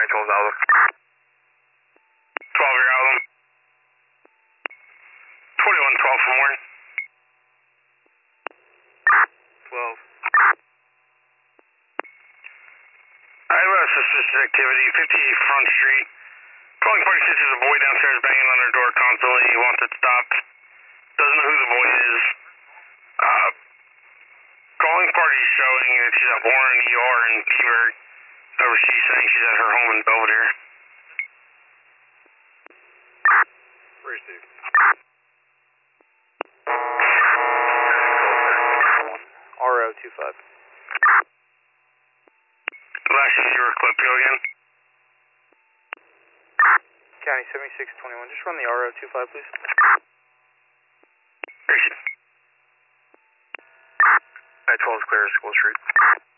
Alright, 12 Alpha. 12, you're out of them. 21, 12 for more. 12. I have a suspicious activity, 58 Front Street. Calling party says there's a boy downstairs banging on their door constantly. He wants it stopped. Doesn't know who the boy is. Calling party showing that she's at Warren ER in Peaburg. However, she's saying she's at her home in Belvedere. Received. RO25. Last is your clip, go again. County 7621, just run the RO25, please. Appreciate it. 12 is clear, School Street.